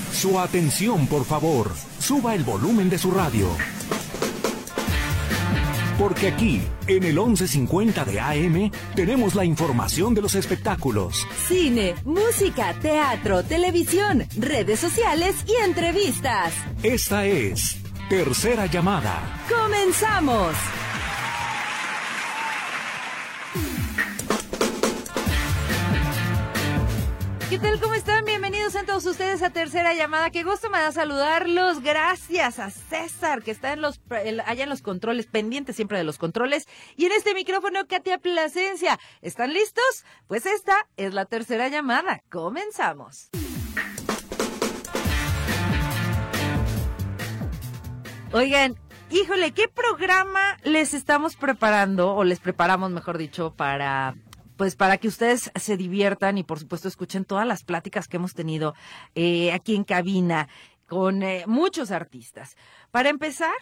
Su atención, por favor. Suba el volumen de su radio. Porque aquí, en el 1150 de AM, tenemos la información de los espectáculos. Cine, música, teatro, televisión, redes sociales y entrevistas. Esta es Tercera Llamada. ¡Comenzamos! ¿Qué tal? ¿Cómo están? Bienvenidos a todos ustedes a Tercera Llamada. Qué gusto me da saludarlos. Gracias a César, que está allá en los controles, pendiente siempre de los controles. Y en este micrófono, Katia Plasencia. ¿Están listos? Pues esta es la Tercera Llamada. Comenzamos. Oigan, híjole, ¿qué programa les estamos preparando, o les preparamos, mejor dicho, para que ustedes se diviertan y, por supuesto, escuchen todas las pláticas que hemos tenido aquí en cabina con muchos artistas? Para empezar,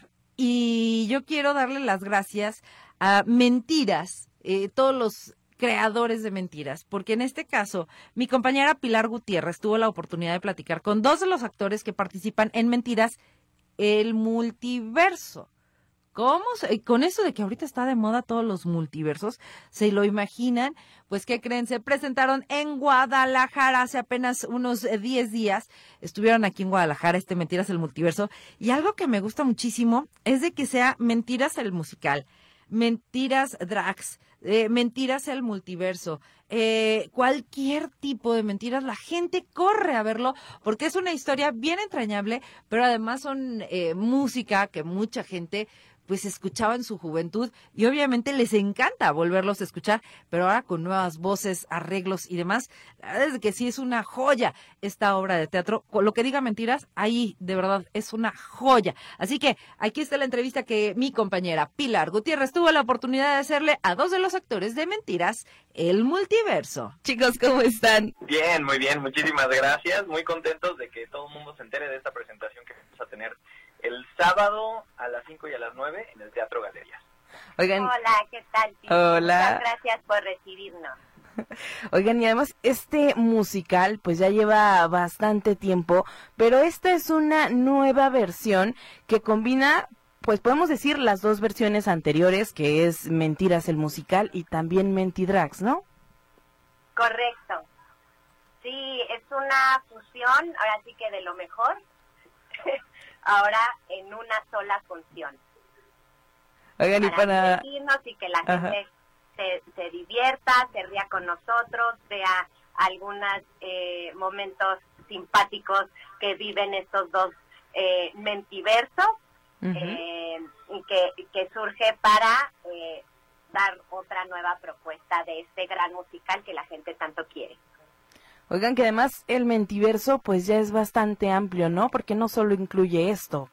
y yo quiero darle las gracias a Mentiras, todos los creadores de Mentiras, porque en este caso, mi compañera Pilar Gutiérrez tuvo la oportunidad de platicar con dos de los actores que participan en Mentiras, el multiverso. ¿Cómo? Con eso de que ahorita está de moda todos los multiversos, ¿se lo imaginan? Pues, ¿qué creen? Se presentaron en Guadalajara hace apenas unos 10 días. Estuvieron aquí en Guadalajara, Mentiras el Multiverso. Y algo que me gusta muchísimo es de que sea Mentiras el musical, Mentiras drags, Mentiras el multiverso, cualquier tipo de mentiras, la gente corre a verlo porque es una historia bien entrañable, pero además son música que mucha gente pues escuchaba en su juventud y obviamente les encanta volverlos a escuchar, pero ahora con nuevas voces, arreglos y demás. La verdad es que sí es una joya esta obra de teatro. Con lo que diga Mentiras, ahí de verdad es una joya. Así que aquí está la entrevista que mi compañera Pilar Gutiérrez tuvo la oportunidad de hacerle a dos de los actores de Mentiras, el multiverso. Chicos, ¿cómo están? Bien, muy bien, muchísimas gracias. Muy contentos de que todo el mundo se entere de esta presentación que vamos a tener el sábado a las 5 y a las 9 en el Teatro Galerías. Oigan, hola, ¿qué tal? Hola. Muchas gracias por recibirnos. Oigan, y además este musical pues ya lleva bastante tiempo, pero esta es una nueva versión que combina, pues podemos decir, las dos versiones anteriores, que es Mentiras el musical y también Mentidrags, ¿no? Correcto. Sí, es una fusión, ahora sí que de lo mejor, ahora en una sola función. Oigan, y para divertirnos y que la gente se divierta, se ría con nosotros, vea algunos momentos simpáticos que viven estos dos mentiversos, y que surge para dar otra nueva propuesta de este gran musical que la gente tanto quiere. Oigan, que además el Mentiverso pues ya es bastante amplio, ¿no? Porque no solo incluye esto.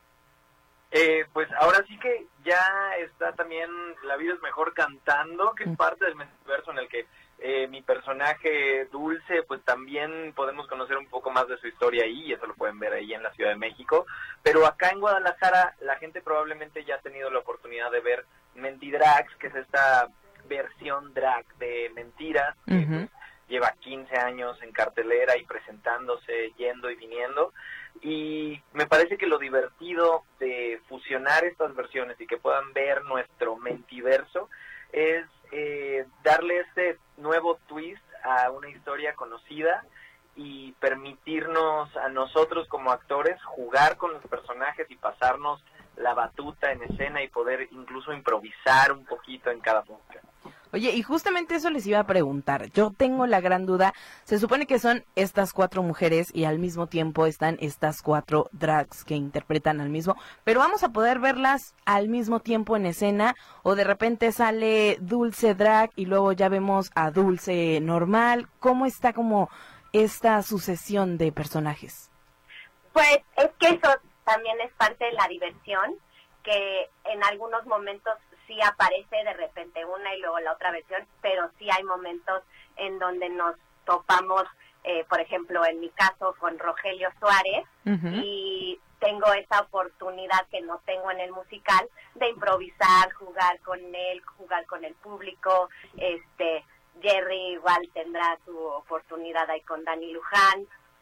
Pues ahora sí que ya está también La vida es mejor cantando, que es parte del Mentiverso en el que mi personaje Dulce, pues también podemos conocer un poco más de su historia ahí, y eso lo pueden ver ahí en la Ciudad de México. Pero acá en Guadalajara la gente probablemente ya ha tenido la oportunidad de ver Mentidrags, que es esta versión drag de Mentiras, que pues lleva 15 años en cartelera y presentándose, yendo y viniendo. Y me parece que lo divertido de fusionar estas versiones y que puedan ver nuestro Mentiverso es darle este nuevo twist a una historia conocida y permitirnos a nosotros como actores jugar con los personajes y pasarnos la batuta en escena y poder incluso improvisar un poquito en cada función. Oye, y justamente eso les iba a preguntar. Yo tengo la gran duda. Se supone que son estas 4 mujeres y al mismo tiempo están estas 4 drags que interpretan al mismo. Pero vamos a poder verlas al mismo tiempo en escena, o de repente sale Dulce drag y luego ya vemos a Dulce normal. ¿Cómo está como esta sucesión de personajes? Pues es que eso también es parte de la diversión, que en algunos momentos sí aparece de repente una y luego la otra versión, pero sí hay momentos en donde nos topamos, por ejemplo, en mi caso con Rogelio Suárez, y tengo esa oportunidad que no tengo en el musical de improvisar, jugar con él, jugar con el público. Jerry igual tendrá su oportunidad ahí con Dani Luján.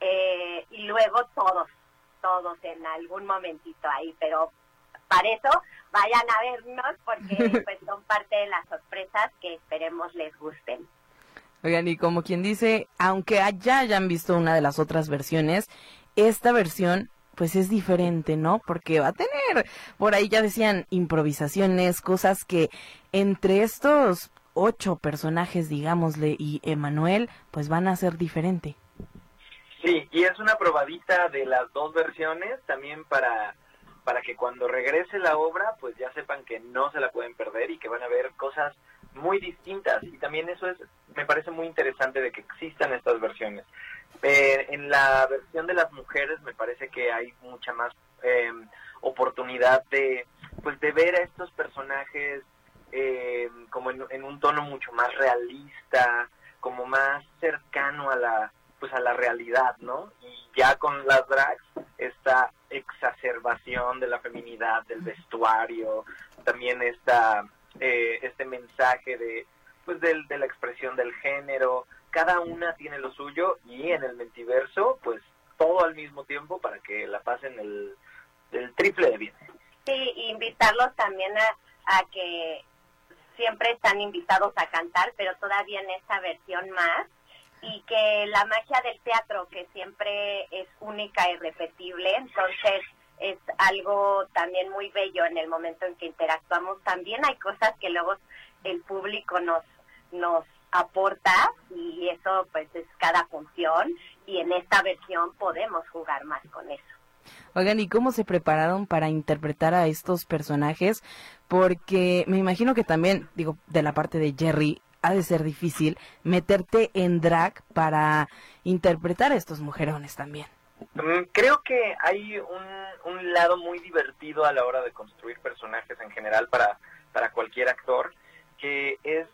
y luego todos en algún momentito ahí, pero para eso vayan a vernos porque pues son parte de las sorpresas que esperemos les gusten. Oigan, y como quien dice, aunque ya hayan visto una de las otras versiones, esta versión pues es diferente, ¿no? Porque va a tener, por ahí ya decían, improvisaciones, cosas que entre estos 8 personajes, digámosle, y Emanuel, pues van a ser diferente. Sí, y es una probadita de las 2 versiones, también para que cuando regrese la obra, pues ya sepan que no se la pueden perder y que van a ver cosas muy distintas. Y también eso me parece muy interesante de que existan estas versiones. En la versión de las mujeres me parece que hay mucha más oportunidad de ver a estos personajes como en un tono mucho más realista, como más cercano a la realidad, ¿no? Y ya con las drags, esta exacerbación de la feminidad, del vestuario, también este mensaje de la expresión del género, cada una tiene lo suyo, y en el Mentiverso, pues todo al mismo tiempo para que la pasen el triple de bien. Sí, invitarlos también a que siempre están invitados a cantar, pero todavía en esta versión más, y que la magia del teatro, que siempre es única e irrepetible, entonces es algo también muy bello en el momento en que interactuamos. También hay cosas que luego el público nos aporta, y eso pues es cada función, y en esta versión podemos jugar más con eso. Oigan, ¿y cómo se prepararon para interpretar a estos personajes? Porque me imagino que también, digo, de la parte de Jerry, ha de ser difícil meterte en drag para interpretar a estos mujerones también. Creo que hay un lado muy divertido a la hora de construir personajes en general para cualquier actor, que es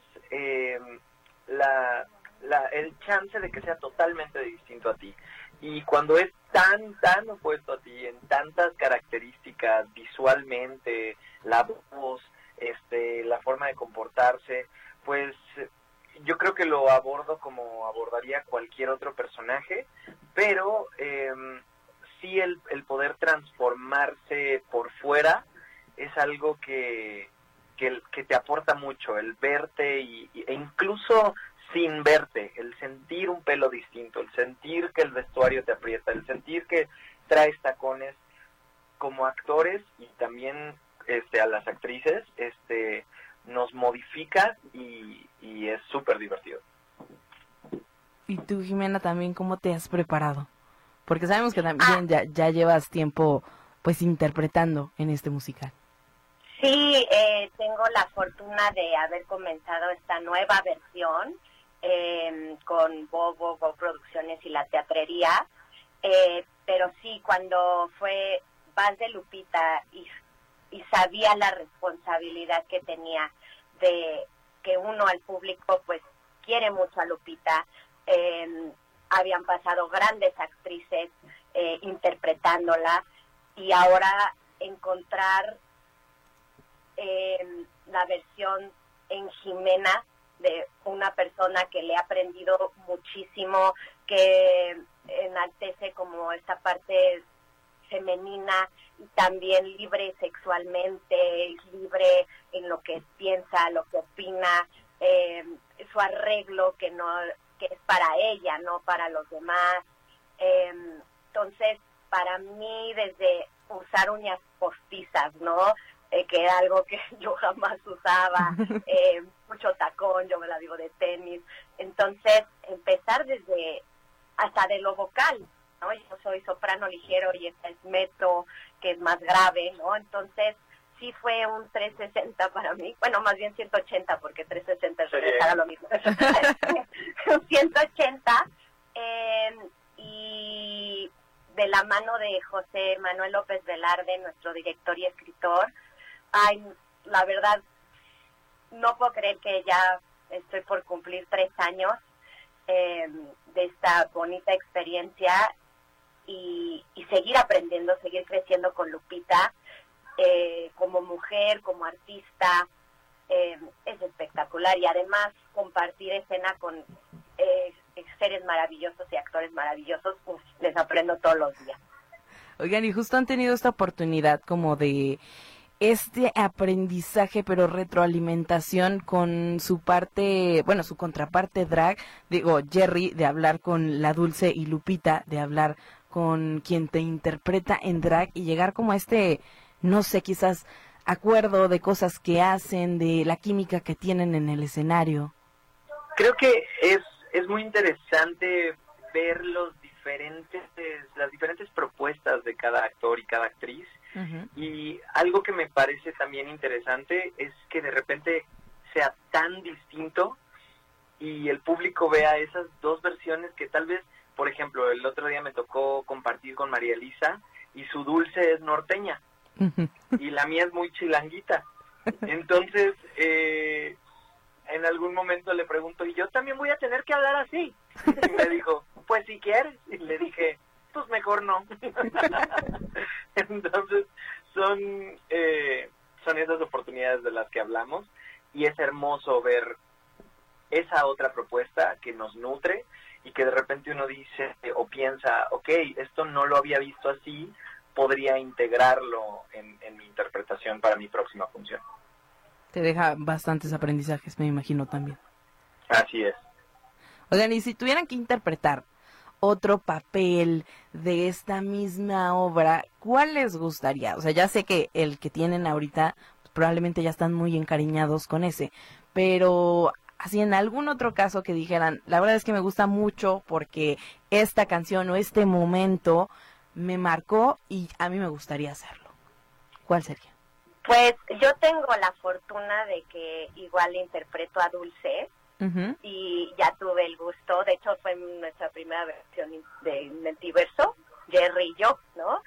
el chance de que sea totalmente distinto a ti. Y cuando es tan opuesto a ti en tantas características, visualmente, la voz, la forma de comportarse, pues yo creo que lo abordo como abordaría cualquier otro personaje, pero sí el poder transformarse por fuera es algo que te aporta mucho, el verte e incluso sin verte, el sentir un pelo distinto, el sentir que el vestuario te aprieta, el sentir que traes tacones. Como actores y también a las actrices, nos modifica y es súper divertido. Y tú, Jimena, también, ¿cómo te has preparado? Porque sabemos que también ya llevas tiempo pues interpretando en este musical. Sí, tengo la fortuna de haber comenzado esta nueva versión con Go Producciones y La Teatrería, pero sí, cuando fue Vals de Lupita y sabía la responsabilidad que tenía de que uno al público pues quiere mucho a Lupita, habían pasado grandes actrices interpretándola, y ahora encontrar la versión en Jimena de una persona que le ha aprendido muchísimo, que enaltece como esta parte femenina y también libre sexualmente, libre en lo que piensa, lo que opina, su arreglo que es para ella, no para los demás. Entonces, para mí, desde usar uñas postizas, ¿no? Que era algo que yo jamás usaba, mucho tacón, yo me la digo de tenis. Entonces, empezar hasta de lo vocal, ¿no? Yo soy soprano ligero y esta es mezzo, que es más grave, ¿no? Entonces, sí fue un 360 para mí, bueno, más bien 180, porque 360 era lo mismo. Un 180, y de la mano de José Manuel López Velarde, nuestro director y escritor. Ay, la verdad, no puedo creer que ya estoy por cumplir 3 años de esta bonita experiencia y seguir aprendiendo, seguir creciendo con Lupita, como mujer, como artista, es espectacular. Y además compartir escena con seres maravillosos y actores maravillosos, les aprendo todos los días. Oigan, y justo han tenido esta oportunidad como de este aprendizaje, pero retroalimentación con su parte, bueno, su contraparte drag, digo, Jerry, de hablar con la Dulce, y Lupita, de hablar con quien te interpreta en drag, y llegar como a no sé, quizás acuerdo de cosas que hacen, de la química que tienen en el escenario. Creo que es muy interesante ver las diferentes propuestas de cada actor y cada actriz. Uh-huh. Y algo que me parece también interesante es que de repente sea tan distinto y el público vea esas dos versiones que tal vez, por ejemplo, el otro día me tocó compartir con María Elisa y su Dulce es norteña uh-huh. y la mía es muy chilanguita. Entonces, en algún momento le pregunto, ¿y yo también voy a tener que hablar así? Y me dijo, pues si quieres. Y le dije, pues mejor no. Entonces, son esas oportunidades de las que hablamos, y es hermoso ver esa otra propuesta que nos nutre y que de repente uno dice o piensa, ok, esto no lo había visto así, podría integrarlo en mi interpretación para mi próxima función. Te deja bastantes aprendizajes, me imagino también. Así es. Oigan, y si tuvieran que interpretar otro papel de esta misma obra, ¿cuál les gustaría? O sea, ya sé que el que tienen ahorita, pues, probablemente ya están muy encariñados con ese, pero así en algún otro caso que dijeran, la verdad es que me gusta mucho porque esta canción o este momento me marcó y a mí me gustaría hacerlo. ¿Cuál sería? Pues yo tengo la fortuna de que igual interpreto a Dulce uh-huh. y ya tuve el gusto, de hecho fue nuestra primera versión de Mentiverso, Jerry y yo, ¿no?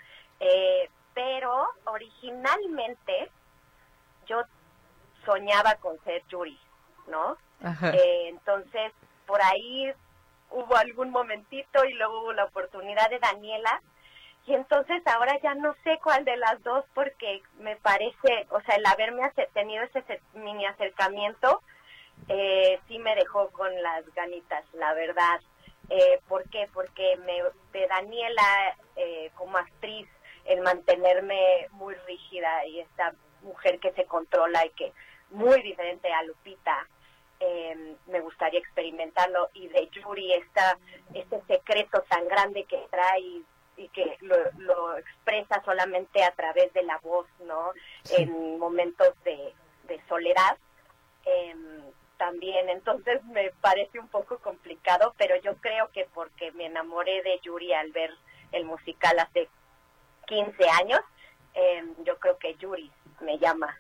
Pero originalmente yo soñaba con ser Yuri, ¿no? Entonces por ahí hubo algún momentito y luego hubo la oportunidad de Daniela. Y entonces ahora ya no sé cuál de las dos, porque me parece, o sea, el haberme tenido ese mini acercamiento, sí me dejó con las ganitas, la verdad. ¿Por qué? Porque de Daniela, como actriz, el mantenerme muy rígida y esta mujer que se controla y que muy diferente a Lupita, me gustaría experimentarlo. Y de Yuri, este secreto tan grande que trae y que lo expresa solamente a través de la voz, ¿no? Sí. En momentos de soledad, también. Entonces me parece un poco complicado, pero yo creo que porque me enamoré de Yuri al ver el musical hace 15 años, yo creo que Yuri me llama.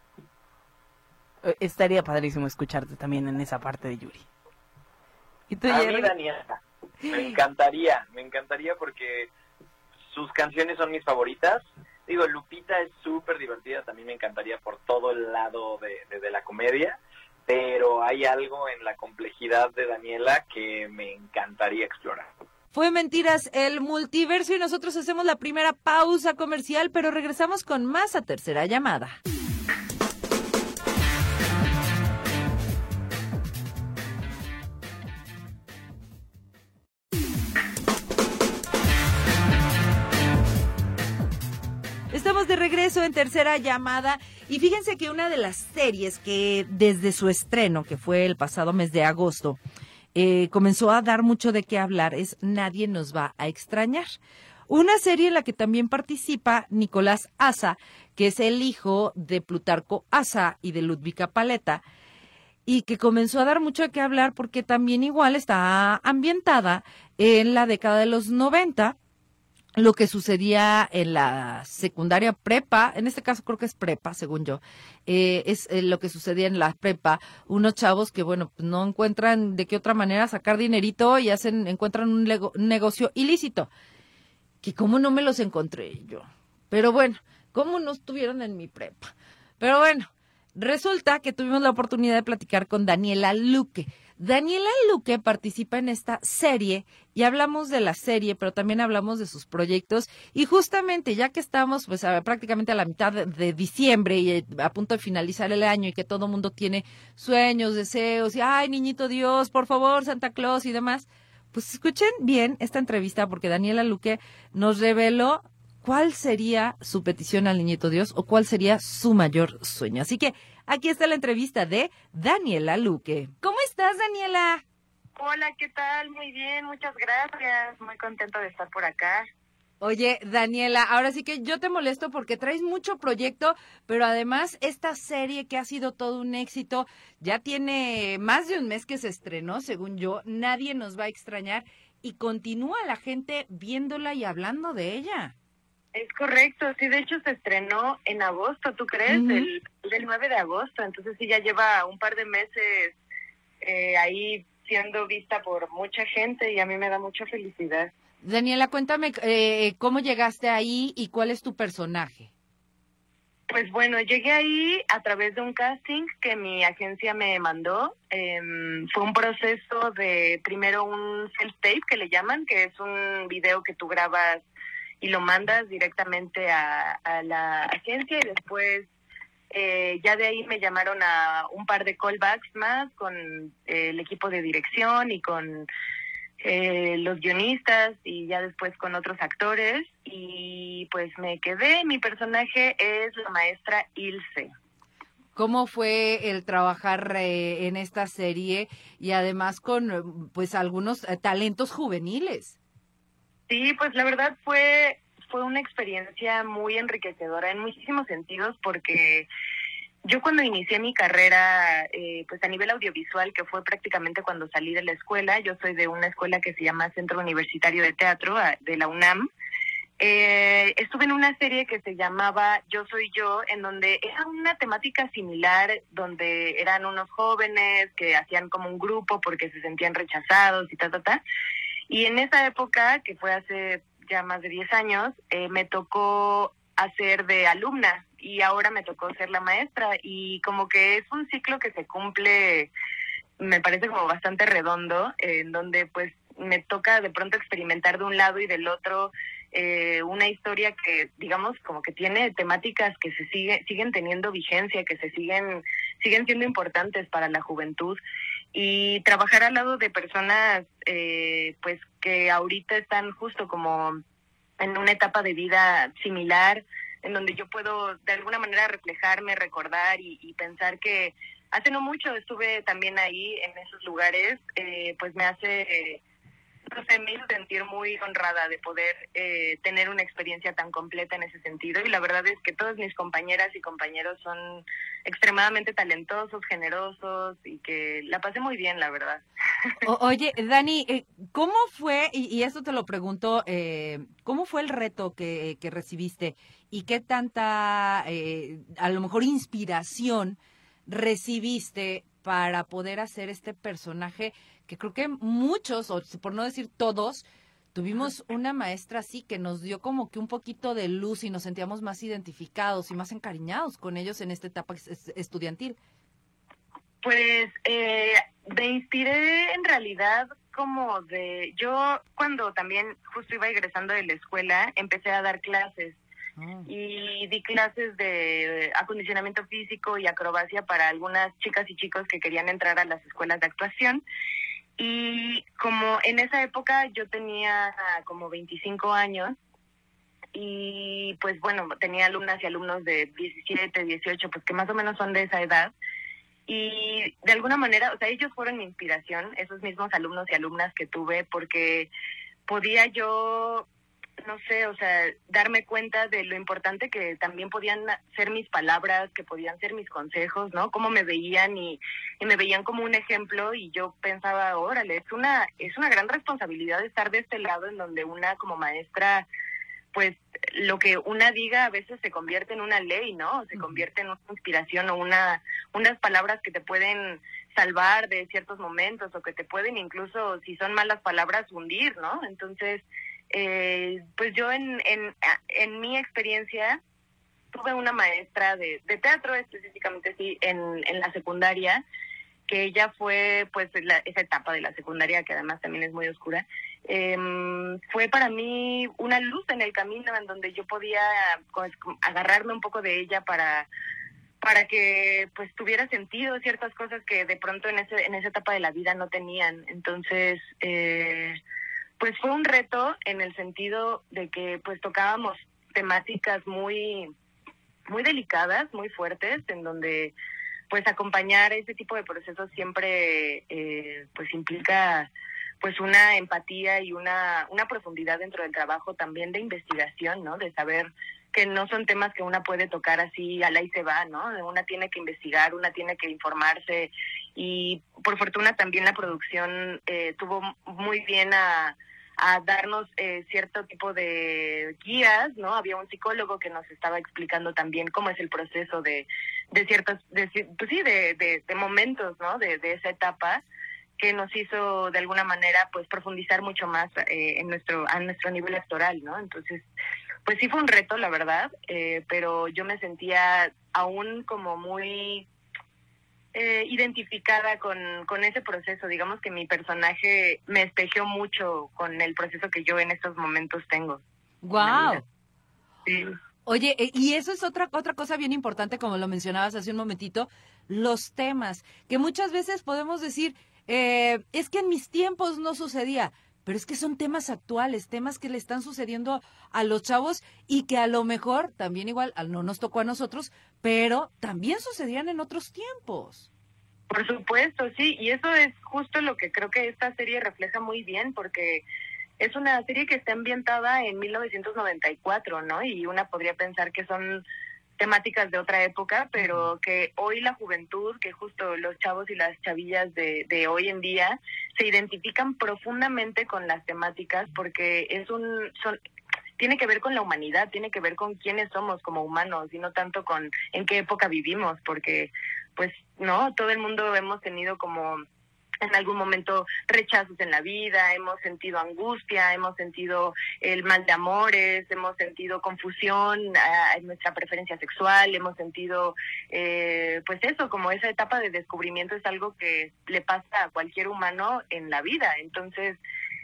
Estaría padrísimo escucharte también en esa parte de Yuri. ¿Y tú, Jerry? A mí, Daniela, me encantaría porque sus canciones son mis favoritas. Digo, Lupita es súper divertida, también me encantaría por todo el lado de la comedia, pero hay algo en la complejidad de Daniela que me encantaría explorar. Fue Mentiras, el multiverso, y nosotros hacemos la primera pausa comercial, pero regresamos con más a Tercera Llamada. Estamos de regreso en Tercera Llamada, y fíjense que una de las series que desde su estreno, que fue el pasado mes de agosto, comenzó a dar mucho de qué hablar, es Nadie nos va a extrañar. Una serie en la que también participa Nicolás Asa, que es el hijo de Plutarco Asa y de Ludvika Paleta, y que comenzó a dar mucho de qué hablar porque también igual está ambientada en la década de los 90, lo que sucedía en la secundaria prepa, en este caso creo que es prepa, según yo, es lo que sucedía en la prepa, unos chavos que, bueno, pues no encuentran de qué otra manera sacar dinerito y encuentran un negocio ilícito, que cómo no me los encontré yo, pero bueno, cómo no estuvieron en mi prepa, pero bueno, resulta que tuvimos la oportunidad de platicar con Daniela Luque. Daniela Luque participa en esta serie y hablamos de la serie, pero también hablamos de sus proyectos, y justamente ya que estamos pues prácticamente a la mitad de diciembre y a punto de finalizar el año y que todo mundo tiene sueños, deseos y ay niñito Dios, por favor, Santa Claus y demás, Pues escuchen bien esta entrevista porque Daniela Luque nos reveló cuál sería su petición al Niñito Dios o cuál sería su mayor sueño. Así que aquí está la entrevista de Daniela Luque. ¿Cómo estás, Daniela? Hola, ¿qué tal? Muy bien, muchas gracias. Muy contento de estar por acá. Oye, Daniela, ahora sí que yo te molesto porque traes mucho proyecto, pero además esta serie que ha sido todo un éxito, ya tiene más de un mes que se estrenó, según yo, nadie nos va a extrañar y continúa la gente viéndola y hablando de ella. Es correcto, sí, de hecho se estrenó en agosto, ¿tú crees? Ujú. El 9 de agosto, entonces sí ya lleva un par de meses ahí siendo vista por mucha gente y a mí me da mucha felicidad. Daniela, cuéntame cómo llegaste ahí y cuál es tu personaje. Pues bueno, llegué ahí a través de un casting que mi agencia me mandó. Fue un proceso de primero un self-tape que le llaman, que es un video que tú grabas y lo mandas directamente a la agencia y después ya de ahí me llamaron a un par de callbacks más con el equipo de dirección y con los guionistas y ya después con otros actores y pues me quedé. Mi personaje es la maestra Ilse. ¿Cómo fue el trabajar en esta serie y además con pues algunos talentos juveniles? Sí, pues la verdad fue una experiencia muy enriquecedora en muchísimos sentidos porque yo cuando inicié mi carrera, pues a nivel audiovisual, que fue prácticamente cuando salí de la escuela, yo soy de una escuela que se llama Centro Universitario de Teatro, de la UNAM, estuve en una serie que se llamaba Yo Soy Yo, en donde era una temática similar, donde eran unos jóvenes que hacían como un grupo porque se sentían rechazados y y en esa época, que fue hace ya más de 10 años, me tocó hacer de alumna y ahora me tocó ser la maestra y como que es un ciclo que se cumple, me parece como bastante redondo, en donde pues me toca de pronto experimentar de un lado y del otro una historia que digamos como que tiene temáticas que se siguen teniendo vigencia, que siguen siendo importantes para la juventud y trabajar al lado de personas pues que ahorita están justo como en una etapa de vida similar, en donde yo puedo de alguna manera reflejarme, recordar y pensar que hace no mucho estuve también ahí en esos lugares, pues me hace, no sé, me hizo sentir muy honrada de poder tener una experiencia tan completa en ese sentido y la verdad es que todas mis compañeras y compañeros son extremadamente talentosos, generosos y que la pasé muy bien, la verdad. Oye, Dani, ¿cómo fue, y esto te lo pregunto, cómo fue el reto que recibiste y qué tanta, a lo mejor, inspiración recibiste para poder hacer este personaje que creo que muchos, o por no decir todos, tuvimos una maestra así que nos dio como que un poquito de luz y nos sentíamos más identificados y más encariñados con ellos en esta etapa estudiantil? Pues me inspiré en realidad como yo cuando también justo iba egresando de la escuela, empecé a dar clases y di clases de acondicionamiento físico y acrobacia para algunas chicas y chicos que querían entrar a las escuelas de actuación. Y como en esa época yo tenía como 25 años y pues bueno, tenía alumnas y alumnos de 17, 18, pues que más o menos son de esa edad. Y de alguna manera, o sea, ellos fueron mi inspiración, esos mismos alumnos y alumnas que tuve, porque podía yo, no sé, o sea, darme cuenta de lo importante que también podían ser mis palabras, que podían ser mis consejos, ¿no? Cómo me veían y me veían como un ejemplo y yo pensaba, órale, es una gran responsabilidad estar de este lado en donde una como maestra, pues lo que una diga a veces se convierte en una ley, ¿no? Se convierte en una inspiración o unas palabras que te pueden salvar de ciertos momentos o que te pueden incluso, si son malas palabras, hundir, ¿no? Entonces, pues yo en mi experiencia tuve una maestra de teatro, específicamente sí, en la secundaria, que ella fue pues esa etapa de la secundaria que además también es muy oscura, fue para mí una luz en el camino en donde yo podía pues, agarrarme un poco de ella para para que pues tuviera sentido ciertas cosas que de pronto en esa etapa de la vida no tenían. Entonces, pues fue un reto en el sentido de que pues tocábamos temáticas muy, muy delicadas, muy fuertes, en donde pues acompañar ese tipo de procesos siempre pues implica pues una empatía y una profundidad dentro del trabajo también de investigación, ¿no? De saber que no son temas que una puede tocar así al ahí se va, ¿no? Una tiene que investigar, una tiene que informarse, y por fortuna también la producción tuvo muy bien a darnos cierto tipo de guías, ¿no? Había un psicólogo que nos estaba explicando también cómo es el proceso de ciertos, de momentos, ¿no? De esa etapa, que nos hizo de alguna manera pues profundizar mucho más a nuestro nivel actoral, ¿no? Entonces, pues sí fue un reto, la verdad, pero yo me sentía aún como muy identificada con ese proceso. Digamos que mi personaje me espejeó mucho con el proceso que yo en estos momentos tengo. ¡Guau! Sí. Oye, y eso es otra cosa bien importante, como lo mencionabas hace un momentito, los temas, que muchas veces podemos decir, es que en mis tiempos no sucedía, pero es que son temas actuales, temas que le están sucediendo a los chavos y que a lo mejor también igual no nos tocó a nosotros, pero también sucedían en otros tiempos. Por supuesto, sí, y eso es justo lo que creo que esta serie refleja muy bien, porque es una serie que está ambientada en 1994, ¿no? Y una podría pensar que son temáticas de otra época, pero que hoy la juventud, que justo los chavos y las chavillas de hoy en día se identifican profundamente con las temáticas, porque tiene que ver con la humanidad, tiene que ver con quiénes somos como humanos y no tanto con en qué época vivimos, porque pues no, todo el mundo hemos tenido como en algún momento rechazos en la vida, hemos sentido angustia, hemos sentido el mal de amores, hemos sentido confusión en nuestra preferencia sexual, hemos sentido, pues eso, como esa etapa de descubrimiento es algo que le pasa a cualquier humano en la vida. Entonces,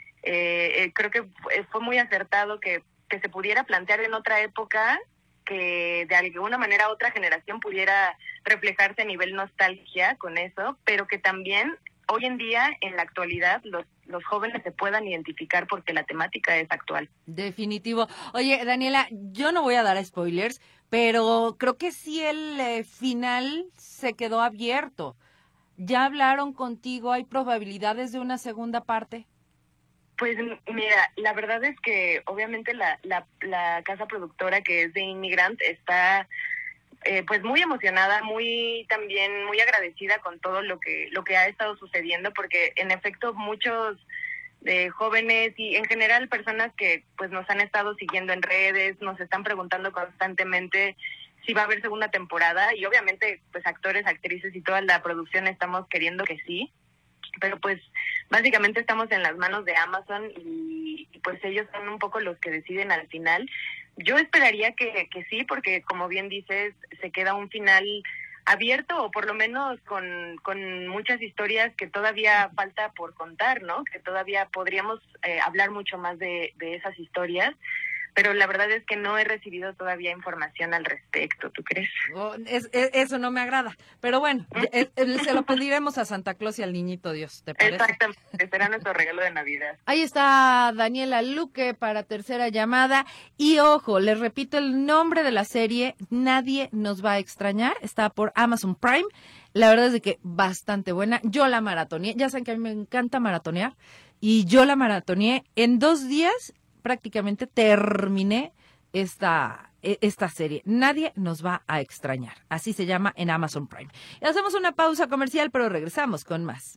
creo que fue muy acertado que se pudiera plantear en otra época, que de alguna manera otra generación pudiera reflejarse a nivel nostalgia con eso, pero que también hoy en día, en la actualidad, los jóvenes se puedan identificar porque la temática es actual. Definitivo. Oye, Daniela, yo no voy a dar spoilers, pero creo que sí el final se quedó abierto. ¿Ya hablaron contigo? ¿Hay probabilidades de una segunda parte? Pues mira, la verdad es que obviamente la casa productora, que es de Immigrant, está pues muy emocionada, también muy agradecida con todo lo que ha estado sucediendo, porque en efecto muchos jóvenes y en general personas que pues nos han estado siguiendo en redes, nos están preguntando constantemente si va a haber segunda temporada, y obviamente pues actores, actrices y toda la producción estamos queriendo que sí, pero pues básicamente estamos en las manos de Amazon y pues ellos son un poco los que deciden al final. Yo esperaría que sí, porque como bien dices, se queda un final abierto, o por lo menos con muchas historias que todavía falta por contar, ¿no? Que todavía podríamos hablar mucho más de esas historias, pero la verdad es que no he recibido todavía información al respecto, ¿tú crees? Eso no me agrada, pero bueno, se lo pediremos a Santa Claus y al Niñito Dios, ¿te parece? Exactamente, será nuestro regalo de Navidad. Ahí está Daniela Luque para Tercera Llamada, y ojo, les repito el nombre de la serie, Nadie nos va a extrañar, está por Amazon Prime. La verdad es de que bastante buena, yo la maratoneé, ya saben que a mí me encanta maratonear, y yo la maratoneé en 2 días. Prácticamente terminé esta serie. Nadie nos va a extrañar. Así se llama en Amazon Prime. Y hacemos una pausa comercial, pero regresamos con más.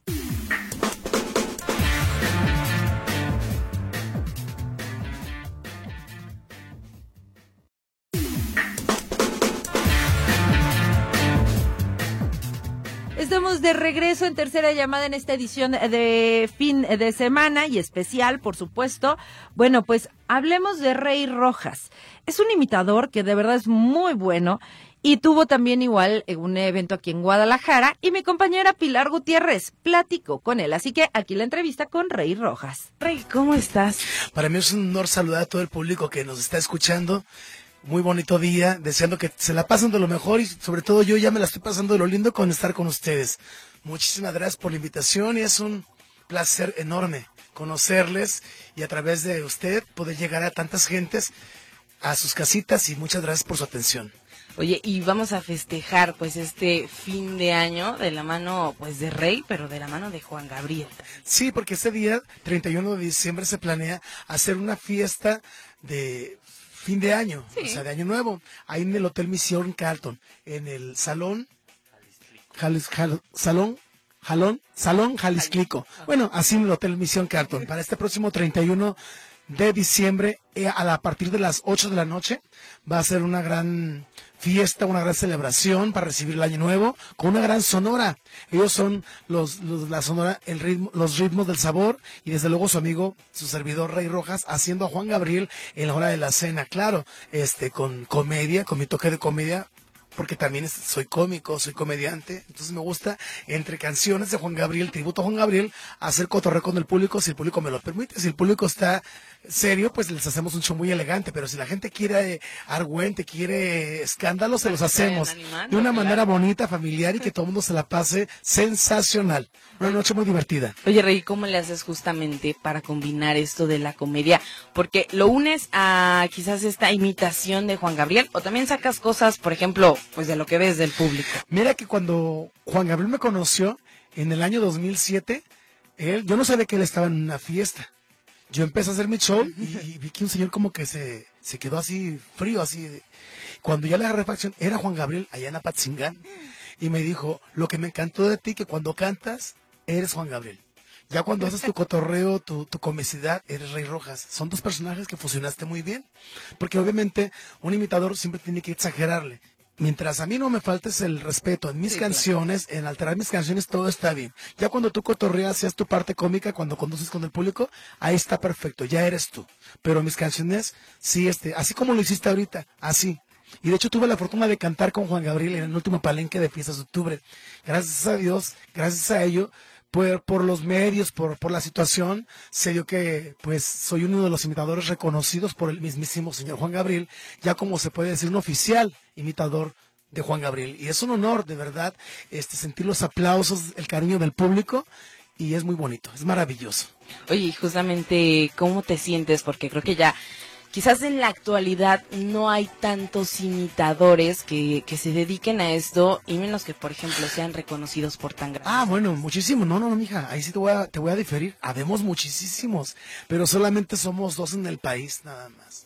Estamos de regreso en Tercera Llamada en esta edición de fin de semana y especial, por supuesto. Bueno, pues hablemos de Rey Rojas. Es un imitador que de verdad es muy bueno y tuvo también igual un evento aquí en Guadalajara, y mi compañera Pilar Gutiérrez platicó con él. Así que aquí la entrevista con Rey Rojas. Rey, ¿cómo estás? Para mí es un honor saludar a todo el público que nos está escuchando. muy bonito día, deseando que se la pasen de lo mejor y sobre todo yo ya me la estoy pasando de lo lindo con estar con ustedes. Muchísimas gracias por la invitación y es un placer enorme conocerles y a través de usted poder llegar a tantas gentes a sus casitas y muchas gracias por su atención. Oye, y vamos a festejar pues este fin de año de la mano pues de Rey, pero de la mano de Juan Gabriel. Sí, porque este día, 31 de diciembre, se planea hacer una fiesta de fin de año, Sí. o sea, de año nuevo, ahí en el Hotel Misión Carlton, en el Salón Jalisclico. Bueno, así en el Hotel Misión Carlton. Para este próximo 31 de diciembre, a partir de las 8 de la noche, va a ser una gran fiesta, una gran celebración para recibir el año nuevo, con una gran sonora. Ellos son la sonora, los ritmos del sabor, y desde luego su amigo, su servidor Rey Rojas, haciendo a Juan Gabriel en la hora de la cena, claro, con comedia, con mi toque de comedia, porque también soy cómico, soy comediante, entonces me gusta, entre canciones de Juan Gabriel, tributo a Juan Gabriel, hacer cotorreo con el público, si el público me lo permite. Si el público está serio, pues les hacemos un show muy elegante, pero si la gente quiere argüente, quiere escándalo, se los hacemos de una manera bonita, familiar y que todo el mundo se la pase sensacional. Una noche muy divertida. Oye, Rey, ¿cómo le haces justamente para combinar esto de la comedia? Porque lo unes a quizás esta imitación de Juan Gabriel, o también sacas cosas, por ejemplo, pues de lo que ves del público. Mira que cuando Juan Gabriel me conoció en el año 2007, yo no sabía que él estaba en una fiesta. Yo empecé a hacer mi show y vi que un señor como que se quedó así frío, así. Cuando ya le agarré facción, era Juan Gabriel allá en Apatzingán. Y me dijo, lo que me encantó de ti, que cuando cantas, eres Juan Gabriel. Ya cuando haces tu cotorreo, tu comicidad, eres Rey Rojas. Son dos personajes que fusionaste muy bien. Porque obviamente un imitador siempre tiene que exagerarle. Mientras a mí no me faltes el respeto en mis canciones, en alterar mis canciones, todo está bien. Ya cuando tú cotorreas, seas tu parte cómica, cuando conduces con el público, ahí está perfecto, ya eres tú. Pero mis canciones, sí, así como lo hiciste ahorita, así. Y de hecho tuve la fortuna de cantar con Juan Gabriel en el último palenque de Fiestas de Octubre. Gracias a Dios, gracias a ello, por los medios, por la situación, se dio que pues soy uno de los imitadores reconocidos por el mismísimo señor Juan Gabriel, ya como se puede decir un oficial imitador de Juan Gabriel. Y es un honor, de verdad, sentir los aplausos, el cariño del público, y es muy bonito, es maravilloso. Oye, justamente, ¿cómo te sientes? Porque creo que ya quizás en la actualidad no hay tantos imitadores que se dediquen a esto, y menos que, por ejemplo, sean reconocidos por tan grandes. Ah, bueno, muchísimo. No, mija, ahí sí te voy a diferir. Habemos muchísimos, pero solamente somos 2 en el país, nada más.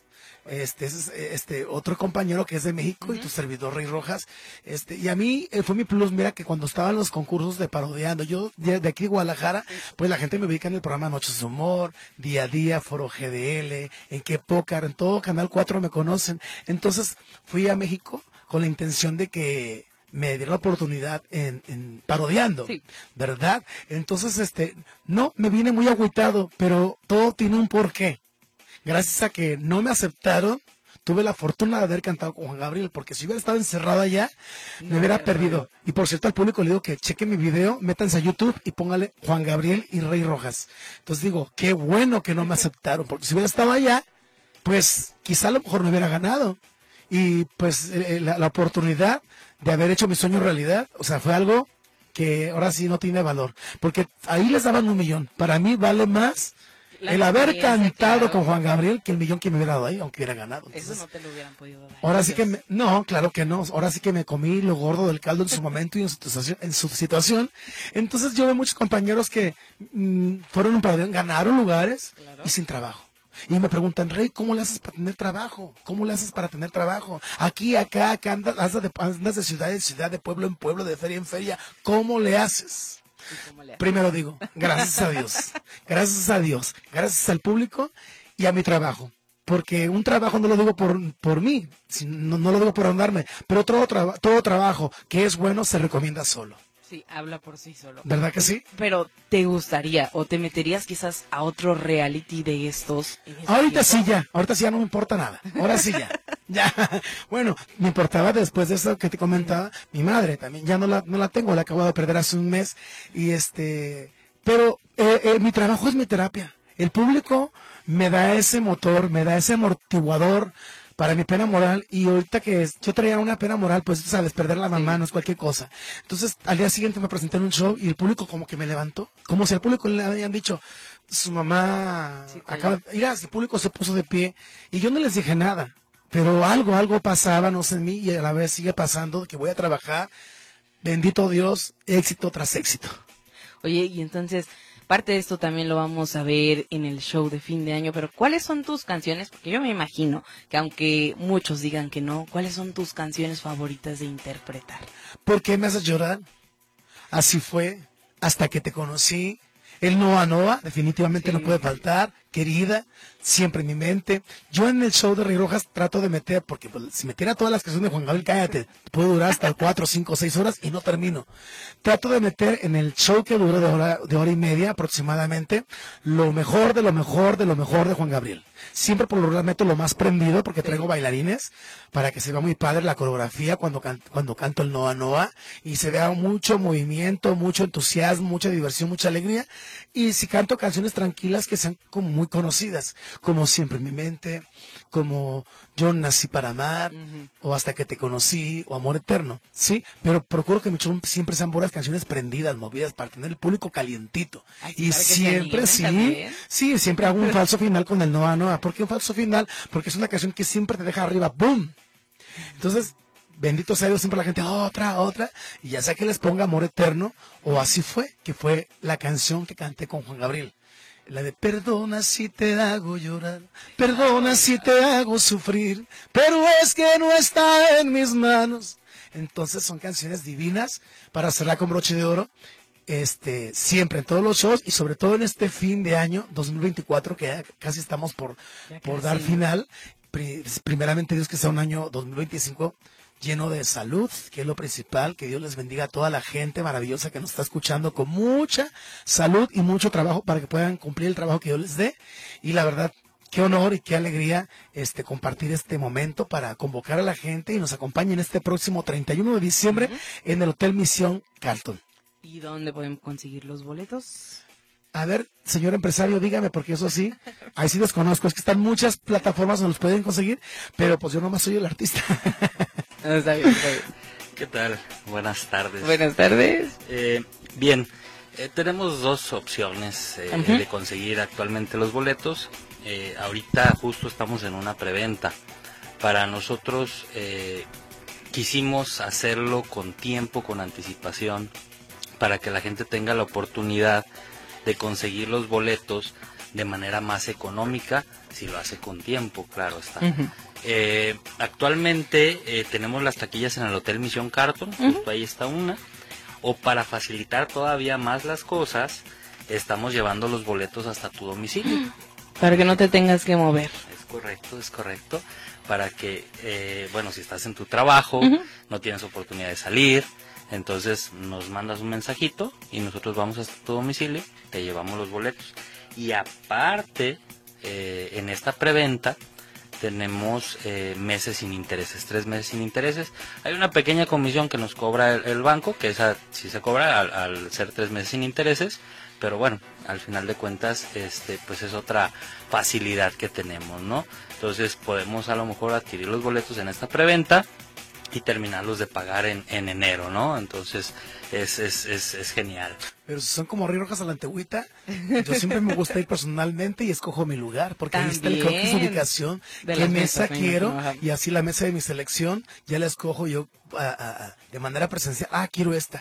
Otro compañero que es de México y tu servidor Rey Rojas, y a mí fue mi plus. Mira que cuando estaban los concursos de parodiando, yo de aquí de Guadalajara, pues la gente me ubica en el programa Noches de Humor, Día a Día, Foro GDL, en Qué Pócar, en todo Canal 4 me conocen. Entonces fui a México con la intención de que me dieron la oportunidad en parodiando, sí, ¿verdad? Entonces, no, me vine muy agüitado, pero todo tiene un porqué. Gracias a que no me aceptaron, tuve la fortuna de haber cantado con Juan Gabriel, porque si hubiera estado encerrado allá, me hubiera perdido. Y por cierto, al público le digo que cheque mi video, métanse a YouTube y póngale Juan Gabriel y Rey Rojas. Entonces digo, qué bueno que no me aceptaron, porque si hubiera estado allá, pues quizá a lo mejor me hubiera ganado. Y pues la oportunidad de haber hecho mi sueño realidad, o sea, fue algo que ahora sí no tiene valor, porque ahí les daban 1 millón. Para mí vale más el haber cantado, claro, con Juan Gabriel que el millón que me hubiera dado ahí, aunque hubiera ganado. Entonces, eso no te lo hubieran podido dar. Ahora sí que no, claro que no. Ahora sí que me comí lo gordo del caldo en su momento y en su situación. Entonces yo veo muchos compañeros que fueron un parodio, ganaron lugares, claro, y sin trabajo. Y me preguntan, Rey, ¿cómo le haces para tener trabajo? ¿Cómo le haces para tener trabajo? Aquí, acá andas de ciudad en ciudad, de pueblo en pueblo, de feria en feria. ¿Cómo le haces? Primero digo, gracias a Dios, gracias al público y a mi trabajo. Porque un trabajo no lo digo por mí, no lo digo por andarme, pero todo trabajo que es bueno se recomienda solo. Sí, habla por sí solo. ¿Verdad que sí? Pero ¿te gustaría o te meterías quizás a otro reality de estos? Ahorita sí ya no me importa nada. Ahora sí ya. Bueno, me importaba después de eso que te comentaba, mi madre también, ya no la tengo, la acabo de perder hace un mes. Y pero mi trabajo es mi terapia. El público me da ese motor, me da ese amortiguador para mi pena moral, y ahorita yo traía una pena moral, pues, tú sabes, perder la mamá no es cualquier cosa. Entonces, al día siguiente me presenté en un show y el público como que me levantó, como si al público le habían dicho, su mamá mira, el público se puso de pie, y yo no les dije nada, pero algo pasaba, no sé, en mí, y a la vez sigue pasando, que voy a trabajar, bendito Dios, éxito tras éxito. Oye, y entonces, parte de esto también lo vamos a ver en el show de fin de año, pero ¿cuáles son tus canciones? Porque yo me imagino que aunque muchos digan que no, ¿cuáles son tus canciones favoritas de interpretar? ¿Por qué me haces llorar? Así fue, hasta que te conocí. El Noa Noa, definitivamente no puede faltar. Querida, siempre en mi mente. Yo en el show de Rey Rojas trato de meter, porque pues, si metiera todas las canciones de Juan Gabriel, cállate, puede durar hasta 4, 5, 6 horas y no termino. Trato de meter en el show que dura de hora y media aproximadamente, lo mejor de lo mejor de lo mejor de Juan Gabriel. Siempre por lo general meto lo más prendido porque traigo bailarines para que se vea muy padre la coreografía cuando canto el Noa Noa y se vea mucho movimiento, mucho entusiasmo, mucha diversión, mucha alegría. Y si canto canciones tranquilas que sean como muy conocidas, como Siempre en mi mente, como Yo nací para amar, o Hasta que te conocí, o Amor eterno, ¿sí? Pero procuro que mi show siempre sean buenas canciones prendidas, movidas, para tener el público calientito. Ay, y siempre, sí, siempre hago un falso final con el Noa Noa. ¿Por qué un falso final? Porque es una canción que siempre te deja arriba, ¡boom! Entonces, bendito sea Dios, siempre la gente, otra, y ya sea que les ponga Amor eterno, o Así fue, que fue la canción que canté con Juan Gabriel. La de perdona si te hago llorar, perdona si te hago sufrir, pero es que no está en mis manos. Entonces son canciones divinas para hacerla con broche de oro, siempre en todos los shows y sobre todo en este fin de año 2024 que ya casi estamos por dar final. Primeramente Dios que sea un año 2025 lleno de salud, que es lo principal, que Dios les bendiga a toda la gente maravillosa que nos está escuchando con mucha salud y mucho trabajo para que puedan cumplir el trabajo que Dios les dé. Y la verdad, qué honor y qué alegría compartir este momento para convocar a la gente y nos acompañen este próximo 31 de diciembre en el Hotel Misión Carlton. ¿Y dónde podemos conseguir los boletos? A ver, señor empresario, dígame, porque eso sí, ahí sí desconozco. Es que están muchas plataformas donde los pueden conseguir, pero pues yo nomás soy el artista. Está bien, está bien. ¿Qué tal? Buenas tardes. Buenas tardes. Bien, tenemos dos opciones de conseguir actualmente los boletos. Ahorita justo estamos en una preventa. Para nosotros quisimos hacerlo con tiempo, con anticipación, para que la gente tenga la oportunidad de conseguir los boletos de manera más económica, si lo hace con tiempo, claro está. Actualmente tenemos las taquillas en el Hotel Misión Carlton, justo ahí está una, o para facilitar todavía más las cosas, estamos llevando los boletos hasta tu domicilio. Para que no te tengas que mover. Es correcto, para que, si estás en tu trabajo, no tienes oportunidad de salir, entonces nos mandas un mensajito y nosotros vamos hasta tu domicilio, te llevamos los boletos. Y aparte, en esta preventa tenemos meses sin intereses, 3 meses sin intereses. Hay una pequeña comisión que nos cobra el banco, que esa sí se cobra al ser 3 meses sin intereses, pero bueno, al final de cuentas, pues es otra facilidad que tenemos, ¿no? Entonces podemos a lo mejor adquirir los boletos en esta preventa y terminarlos de pagar en enero, ¿no? Entonces es genial. Pero si son como Rey Rojas a la antigüita, yo siempre me gusta ir personalmente y escojo mi lugar, porque ahí está su ubicación, qué mesa quiero, y así la mesa de mi selección, ya la escojo yo de manera presencial, quiero esta.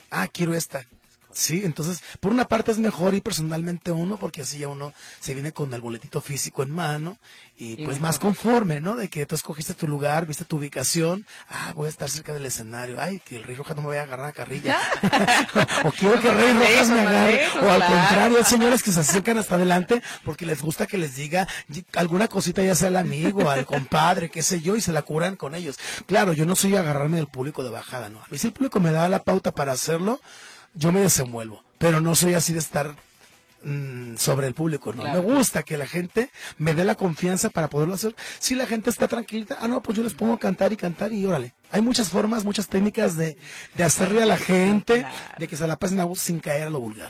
Sí, entonces, por una parte es mejor ir personalmente uno, porque así ya uno se viene con el boletito físico en mano y pues más conforme, ¿no? De que tú escogiste tu lugar, viste tu ubicación, voy a estar cerca del escenario, que el Rey Rojas no me vaya a agarrar a carrilla, o quiero que el Rey Rojas me agarre, o al contrario, hay señores que se acercan hasta adelante porque les gusta que les diga alguna cosita, ya sea al amigo, al compadre, qué sé yo, y se la curan con ellos. Claro, yo no soy agarrarme del público de bajada, ¿no? A mí si el público me da la pauta para hacerlo, yo me desenvuelvo, pero no soy así de estar sobre el público, ¿no? Claro. Me gusta que la gente me dé la confianza para poderlo hacer. Si la gente está tranquila, pues yo les pongo a cantar y órale. Hay muchas formas, muchas técnicas de hacerle a la gente, de que se la pasen a gusto sin caer a lo vulgar.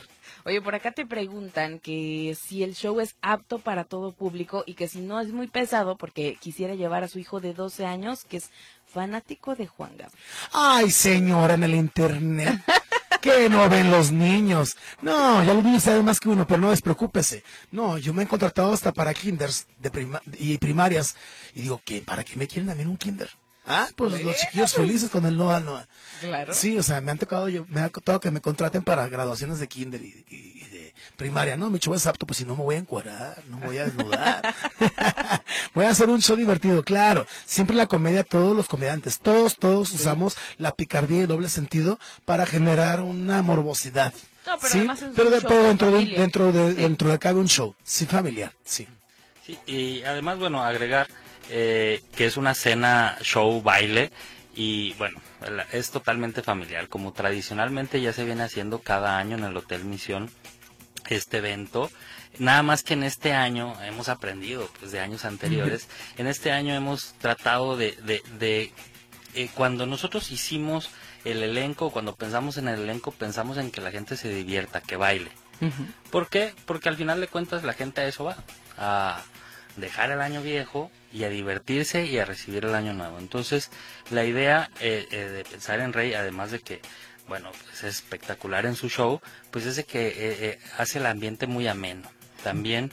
Oye, por acá te preguntan que si el show es apto para todo público y que si no es muy pesado porque quisiera llevar a su hijo de 12 años que es fanático de Juan Gabriel. Ay, señora, en el internet. ¿Qué no ven los niños? No, ya los niños saben más que uno, pero no despreocúpese. No, yo me he contratado hasta para kinders y primarias. Y digo, ¿qué? ¿Para qué me quieren a mí en un kinder? Ah, pues los chiquillos felices con el Noa. Claro. Sí, o sea, me ha tocado que me contraten para graduaciones de kinder y de primaria. No, mi show es apto, pues si no me voy a encuadrar, no me voy a desnudar. Voy a hacer un show divertido, claro. Siempre la comedia, todos los comediantes, todos usamos la picardía y doble sentido para generar una morbosidad. No, pero ¿sí? además es Pero un show dentro de cada un show, sí, familiar, sí. Sí, y además, bueno, agregar que es una cena, show, baile, y bueno, es totalmente familiar, como tradicionalmente ya se viene haciendo cada año en el Hotel Misión, este evento. Nada más que en este año hemos aprendido, pues, de años anteriores. En este año hemos tratado de cuando nosotros hicimos el elenco, cuando pensamos en el elenco, pensamos en que la gente se divierta, que baile. ¿Por qué? Porque al final de cuentas la gente a eso va, a dejar el año viejo y a divertirse y a recibir el año nuevo. Entonces, la idea de pensar en Rey, además de que, bueno, pues es espectacular en su show, pues es de que hace el ambiente muy ameno. También,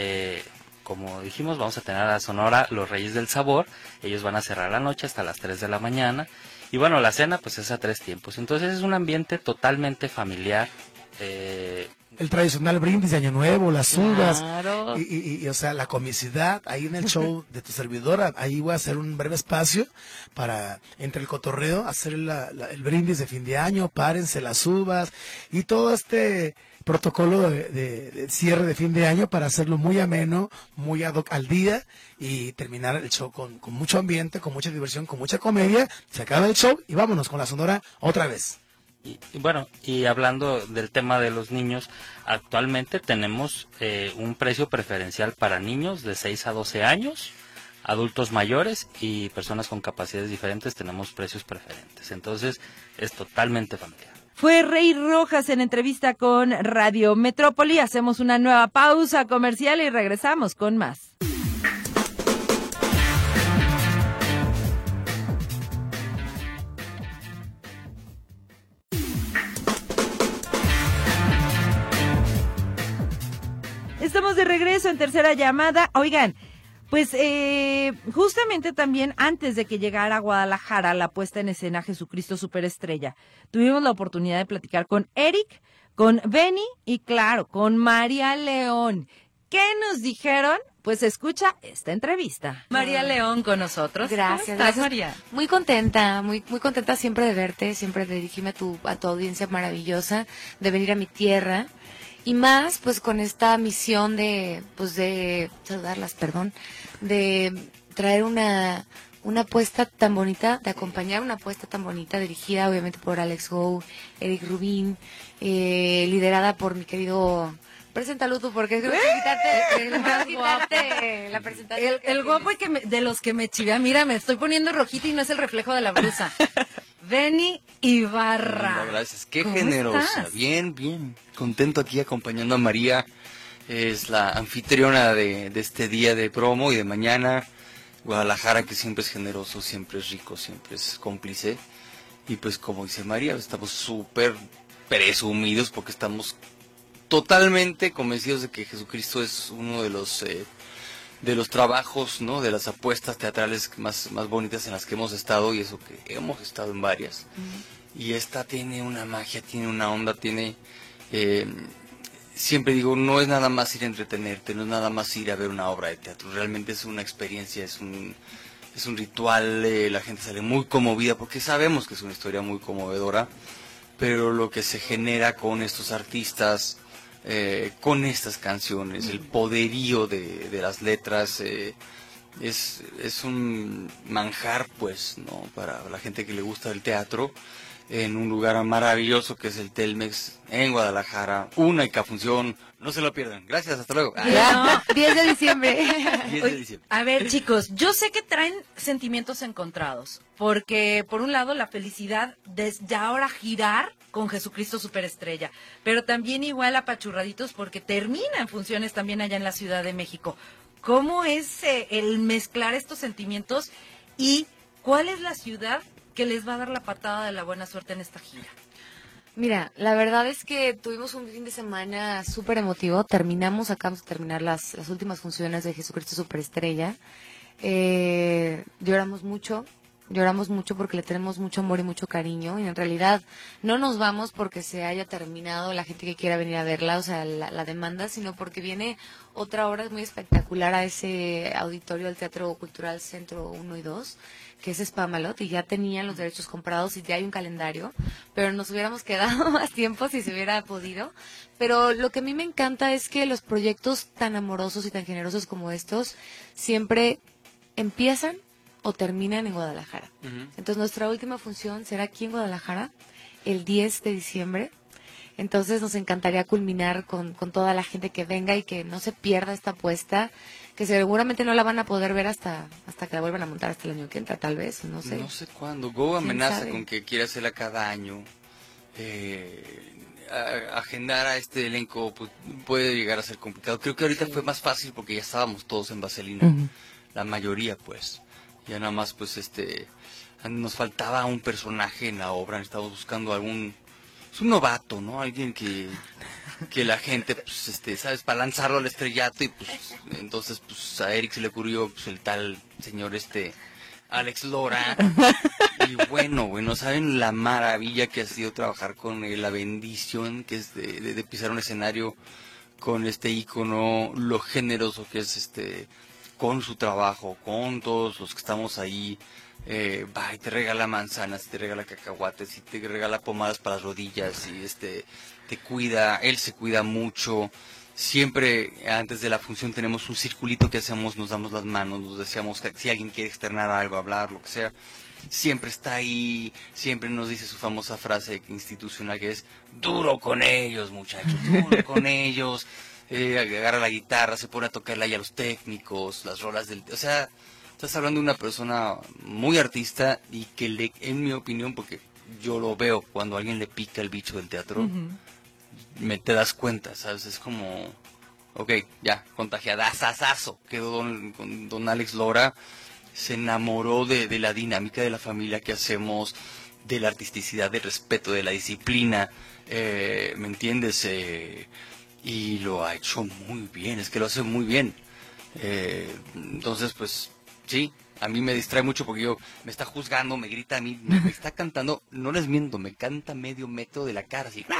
como dijimos, vamos a tener a la Sonora Los Reyes del Sabor. Ellos van a cerrar la noche hasta las 3 de la mañana. Y bueno, la cena pues es a 3 tiempos. Entonces es un ambiente totalmente familiar. El tradicional brindis de Año Nuevo, las uvas, Claro. y o sea, la comicidad, ahí en el show de tu servidora, ahí voy a hacer un breve espacio para, entre el cotorreo, hacer el brindis de fin de año, párense las uvas, y todo este protocolo de cierre de fin de año para hacerlo muy ameno, muy ad hoc al día, y terminar el show con mucho ambiente, con mucha diversión, con mucha comedia. Se acaba el show y vámonos con la Sonora otra vez. Y bueno, y hablando del tema de los niños, actualmente tenemos un precio preferencial para niños de 6 a 12 años, adultos mayores y personas con capacidades diferentes, tenemos precios preferentes. Entonces, es totalmente familiar. Fue Rey Rojas en entrevista con Radio Metrópoli. Hacemos una nueva pausa comercial y regresamos con más. Estamos de regreso en tercera llamada. Oigan, pues justamente también antes de que llegara a Guadalajara la puesta en escena Jesucristo Superestrella, tuvimos la oportunidad de platicar con Eric, con Benny y claro, con María León. ¿Qué nos dijeron? Pues escucha esta entrevista. María León con nosotros. Gracias, ¿Cómo estás, gracias. María? Muy contenta, muy contenta siempre de verte, siempre de dirigirme a tu audiencia maravillosa, de venir a mi tierra. Y más, pues, con esta misión de saludarlas, de traer una apuesta tan bonita, de acompañar una apuesta tan bonita, dirigida obviamente por Alex Go, Eric Rubín, liderada por mi querido... Preséntalo tú, porque tengo que quitarte la presentación. El guapo y de los que me chivea, mira, me estoy poniendo rojita y no es el reflejo de la blusa. Benny Ibarra. Gracias, qué ¿Cómo generosa. estás? Bien, contento aquí acompañando a María. Es la anfitriona de este día de promo y de mañana. Guadalajara, que siempre es generoso, siempre es rico, siempre es cómplice. Y pues como dice María, estamos súper presumidos porque estamos totalmente convencidos de que Jesucristo es uno de los trabajos, ¿no? De las apuestas teatrales más bonitas en las que hemos estado, y eso que hemos estado en varias. Y esta tiene una magia, tiene una onda, tiene... siempre digo, no es nada más ir a entretenerte, no es nada más ir a ver una obra de teatro, realmente es una experiencia, es un ritual, la gente sale muy conmovida porque sabemos que es una historia muy conmovedora, pero lo que se genera con estos artistas... con estas canciones, el poderío de las letras, es un manjar, pues, ¿no? Para la gente que le gusta el teatro, en un lugar maravilloso que es el Telmex en Guadalajara, única función, no se lo pierdan. Gracias, hasta luego. 10 de diciembre. 10 de diciembre. A ver, chicos, yo sé que traen sentimientos encontrados, porque por un lado la felicidad de ahora girar con Jesucristo Superestrella, pero también igual apachurraditos porque terminan funciones también allá en la Ciudad de México. ¿Cómo es el mezclar estos sentimientos y cuál es la ciudad que les va a dar la patada de la buena suerte en esta gira? Mira, la verdad es que tuvimos un fin de semana súper emotivo. Acabamos de terminar las últimas funciones de Jesucristo Superestrella. Lloramos mucho porque le tenemos mucho amor y mucho cariño, y en realidad no nos vamos porque se haya terminado la gente que quiera venir a verla, o sea, la demanda, sino porque viene otra obra muy espectacular a ese auditorio del Teatro Cultural Centro 1 y 2, que es Spamalot, y ya tenían los derechos comprados y ya hay un calendario, pero nos hubiéramos quedado más tiempo si se hubiera podido. Pero lo que a mí me encanta es que los proyectos tan amorosos y tan generosos como estos siempre empiezan o terminan en Guadalajara. Entonces nuestra última función será aquí en Guadalajara el 10 de diciembre. Entonces nos encantaría culminar con toda la gente que venga y que no se pierda esta apuesta, que seguramente no la van a poder ver hasta que la vuelvan a montar hasta el año que entra, tal vez, no sé. No sé cuándo. Go amenaza con que quiere hacerla cada año. Agendar a este elenco pues, puede llegar a ser complicado. Creo que ahorita fue más fácil porque ya estábamos todos en Vaselina. La mayoría, pues. Ya nada más, pues, nos faltaba un personaje en la obra. Estábamos buscando algún... Es un novato, ¿no? Alguien que la gente, pues, ¿sabes? Para lanzarlo al estrellato y, pues, entonces, pues, a Eric se le ocurrió, pues, el tal señor, Alex Lora. Y bueno, ¿saben la maravilla que ha sido trabajar con él? La bendición que es de pisar un escenario con este ícono, lo generoso que es, con su trabajo, con todos los que estamos ahí, va y te regala manzanas, te regala cacahuates y te regala pomadas para las rodillas y te cuida, él se cuida mucho. Siempre antes de la función tenemos un circulito que hacemos, nos damos las manos, nos decíamos que si alguien quiere externar algo, hablar, lo que sea, siempre está ahí, siempre nos dice su famosa frase institucional que es duro con ellos, muchachos, duro con ellos. Agarra la guitarra, se pone a tocarla ahí a los técnicos, las rolas o sea, estás hablando de una persona muy artista y que en mi opinión, porque yo lo veo cuando a alguien le pica el bicho del teatro, te das cuenta, ¿sabes? Es como, ok, ya, contagiadazazazo, quedó con don Alex Lora, se enamoró de la dinámica de la familia que hacemos, de la artisticidad, del respeto, de la disciplina, ¿me entiendes? Y lo ha hecho muy bien, es que lo hace muy bien. Entonces, pues, sí, a mí me distrae mucho porque me está juzgando, me grita a mí, me está cantando, no les miento, me canta medio metro de la cara, así.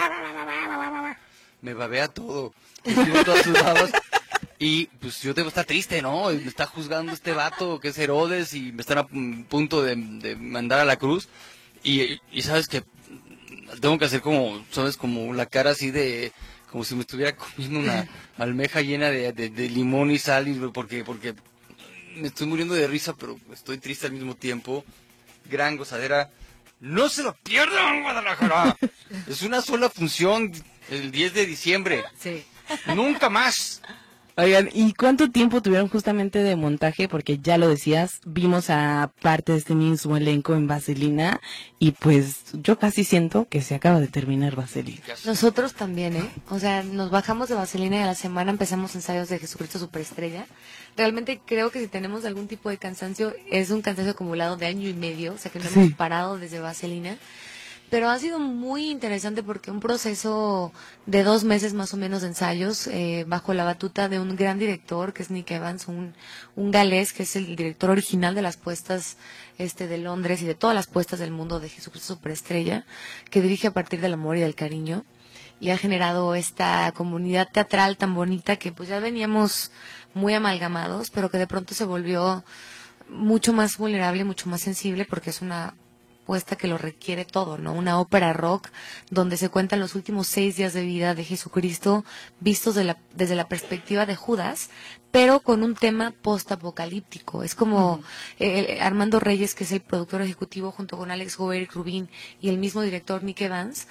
Me babea todo, me todas sus babas. Y pues yo debo estar triste, ¿no? Me está juzgando este vato que es Herodes y me están a punto de mandar a la cruz. Y sabes que tengo que hacer como, ¿sabes? Como la cara así como si me estuviera comiendo una almeja llena de limón y sal, porque me estoy muriendo de risa, pero estoy triste al mismo tiempo. Gran gozadera. ¡No se lo pierdan, Guadalajara! Es una sola función, el 10 de diciembre. Sí. ¡Nunca más! Oigan, ¿y cuánto tiempo tuvieron justamente de montaje? Porque ya lo decías, vimos a parte de este mismo elenco en Vaselina y pues yo casi siento que se acaba de terminar Vaselina. Nosotros también, ¿eh? O sea, nos bajamos de Vaselina y a la semana empezamos ensayos de Jesucristo Superestrella. Realmente creo que si tenemos algún tipo de cansancio, es un cansancio acumulado de año y medio, o sea que no hemos parado desde Vaselina. Pero ha sido muy interesante porque un proceso de 2 meses más o menos de ensayos, bajo la batuta de un gran director que es Nick Evans, un galés que es el director original de las puestas de Londres y de todas las puestas del mundo de Jesucristo Superestrella, que dirige a partir del amor y del cariño, y ha generado esta comunidad teatral tan bonita que pues ya veníamos muy amalgamados, pero que de pronto se volvió mucho más vulnerable, mucho más sensible, porque es una puesta que lo requiere todo, ¿no? Una ópera rock donde se cuentan los últimos 6 días de vida de Jesucristo vistos desde la perspectiva de Judas, pero con un tema post-apocalíptico. Es como Armando Reyes, que es el productor ejecutivo, junto con Alex Gober, Eric Rubin y el mismo director Nick Evans,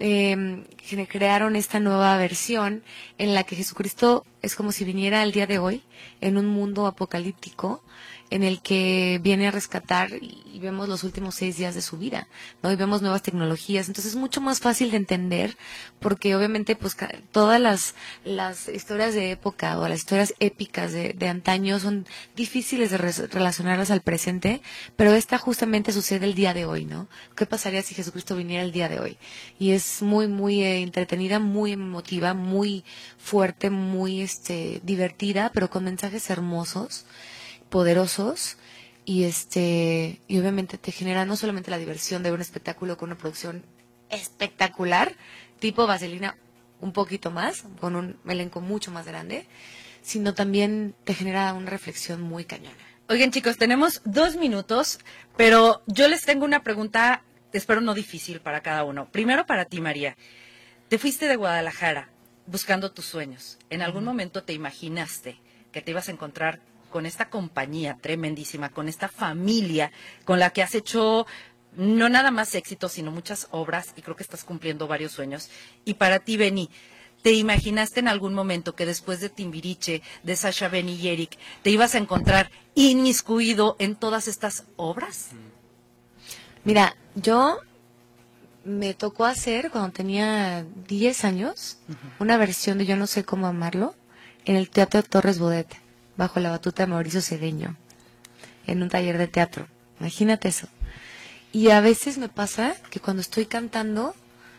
crearon esta nueva versión en la que Jesucristo es como si viniera al día de hoy en un mundo apocalíptico, en el que viene a rescatar y vemos los últimos 6 días de su vida, ¿no? Y vemos nuevas tecnologías, entonces es mucho más fácil de entender, porque obviamente pues todas las historias de época o las historias épicas de antaño son difíciles de relacionarlas al presente, pero esta justamente sucede el día de hoy, ¿no? ¿Qué pasaría si Jesucristo viniera el día de hoy? Y es muy, muy entretenida, muy emotiva, muy fuerte, muy divertida, pero con mensajes hermosos, poderosos, y y obviamente te genera no solamente la diversión de un espectáculo con una producción espectacular, tipo Vaselina, un poquito más, con un elenco mucho más grande, sino también te genera una reflexión muy cañona. Oigan, chicos, tenemos 2 minutos, pero yo les tengo una pregunta, espero no difícil para cada uno. Primero para ti, María. Te fuiste de Guadalajara buscando tus sueños. ¿En algún momento te imaginaste que te ibas a encontrar con esta compañía tremendísima, con esta familia con la que has hecho no nada más éxito, sino muchas obras, y creo que estás cumpliendo varios sueños? Y para ti, Benny, ¿te imaginaste en algún momento que después de Timbiriche, de Sasha, Benny y Eric, te ibas a encontrar inmiscuido en todas estas obras? Mira, yo me tocó hacer, cuando tenía 10 años, una versión de Yo no sé cómo amarlo, en el Teatro Torres Bodet, bajo la batuta de Mauricio Cedeño, en un taller de teatro. Imagínate eso. Y a veces me pasa que cuando estoy cantando,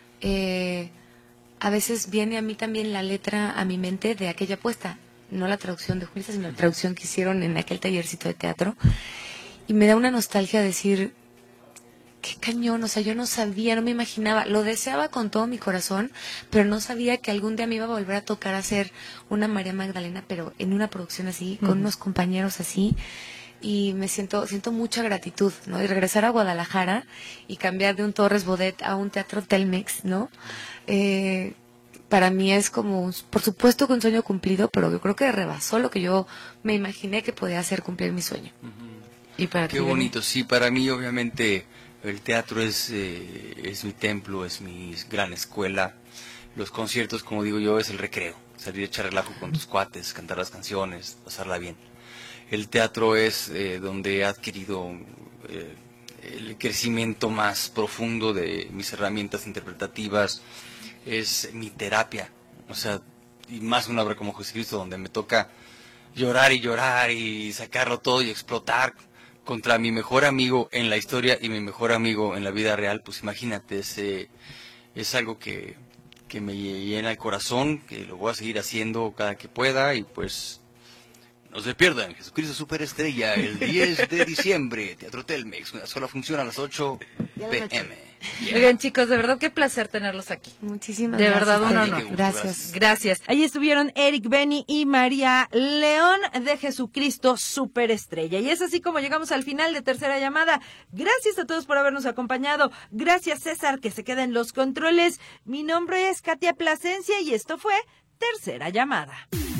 a veces viene a mí también la letra a mi mente de aquella puesta, no la traducción de Julissa, sino la traducción que hicieron en aquel tallercito de teatro, y me da una nostalgia decir, qué cañón, o sea, yo no sabía, no me imaginaba, lo deseaba con todo mi corazón, pero no sabía que algún día me iba a volver a tocar hacer una María Magdalena, pero en una producción así, con unos compañeros así, y me siento mucha gratitud, ¿no? Y regresar a Guadalajara y cambiar de un Torres Bodet a un Teatro Telmex, ¿no? Para mí es como, por supuesto que un sueño cumplido, pero yo creo que rebasó lo que yo me imaginé que podía hacer cumplir mi sueño. Y para Qué bonito, sí, para mí obviamente el teatro es mi templo, es mi gran escuela. Los conciertos, como digo yo, es el recreo, salir a echar relajo con tus cuates, cantar las canciones, pasarla bien. El teatro es donde he adquirido el crecimiento más profundo de mis herramientas interpretativas, es mi terapia, o sea, y más una obra como Jesucristo, donde me toca llorar y sacarlo todo y explotar contra mi mejor amigo en la historia y mi mejor amigo en la vida real. Pues imagínate, es algo que me llena el corazón, que lo voy a seguir haciendo cada que pueda, y pues no se pierdan Jesucristo Superestrella el 10 de diciembre, Teatro Telmex, una sola función a las 8 p.m. Oigan, chicos, de verdad qué placer tenerlos aquí. Muchísimas de gracias. De verdad, un honor. Gracias. Gracias. Ahí estuvieron Eric, Benny y María León de Jesucristo Superestrella. Y es así como llegamos al final de Tercera Llamada. Gracias a todos por habernos acompañado. Gracias, César, que se queda en los controles. Mi nombre es Katia Plasencia y esto fue Tercera Llamada.